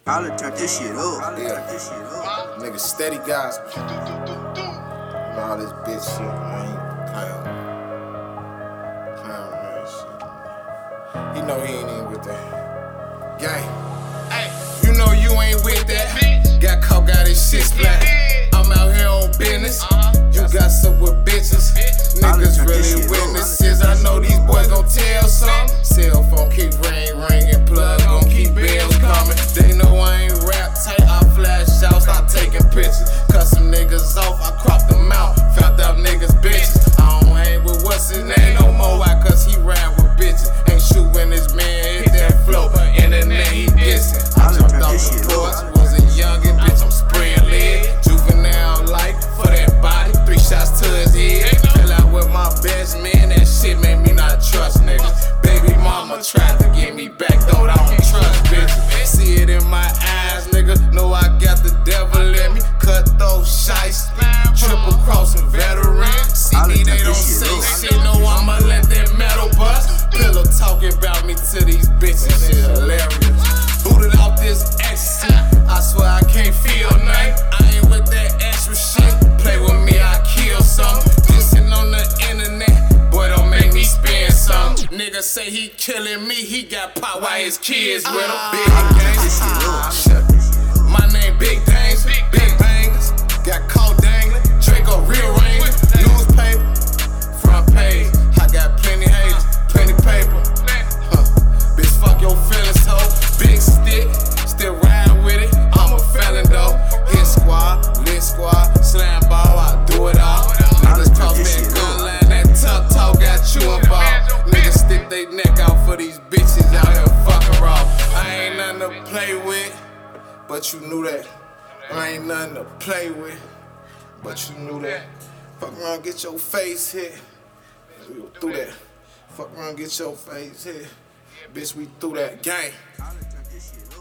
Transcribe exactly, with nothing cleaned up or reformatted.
I'll turn this shit up. Yeah. Nigga steady gospel. And all this bitch shit, I ain't playing. Playing with that shit. He know he ain't even with that. Gang. Hey, you know you ain't with that. Got caught, got his shit splat. I'm out here on business. You got some with bitches. Niggas really witnesses. I know these boys gon' tell some. Cell phone keep ring, ringing, plug gon' keep bills coming. They know I ain't rap tight, I flash out, stop taking pictures. Cut some niggas off, I cropped them out. Found out niggas bitches. I don't hang with what's his name no more. Why? Cause he ride with bitches. Ain't shoot when this man hit that flow. Internet he dissing. I jumped off the porch, was a youngin', bitch, I'm spraying lead. Juvenile life for that body, three shots to his head. Fell out with my best man, that shit made me not trust niggas. Baby mama tried to get me back, though I don't trust bitches. See it in my eyes, nigga, know I got the devil in me. Cut those shites, triple crossing veteran. C D, they don't say shit, no, I'ma let that metal bust. Pillow talking about me to these bitches, shit hilarious. Booted off this ecstasy, I swear I can't feel nothing. I ain't with that extra shit, play with me, I kill some. Dissing on the internet, boy, don't make me spend some. Nigga say he killing me, he got pop while his kids with him. Big gangs, my name Big Things, Big Bangers. Got caught dangling, Draco real range. Newspaper, front page. I got plenty haters, plenty paper. Huh. Bitch, fuck your feelings, ho. Big stick, still ride with it. I'm a felon though. Hit squad, lit squad, slam ball, I do it all. Niggas cross that gun line, that tough talk got you involved. Niggas stick they neck out for these bitches out here fucking raw. I ain't nothing to play with, but you knew that. I ain't nothing to play with, but you knew that. Fuck around, get your face hit. We go through that. Fuck around, get your face hit. Bitch, we through that gang.